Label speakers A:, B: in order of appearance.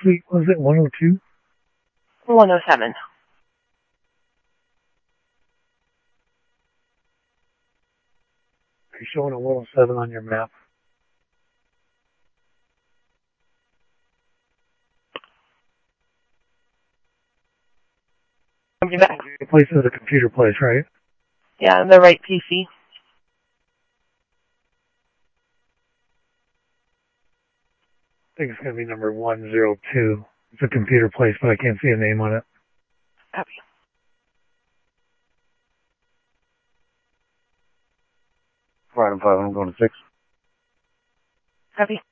A: suite was it? 102?
B: 107.
A: You're showing a 107 on your map. The place is a computer place, right?
B: Yeah, the right PC.
A: I think it's going to be number 102. It's a computer place, but I can't see a name on it.
B: Copy.
A: Right, I'm 5, I'm going to 6.
B: Copy.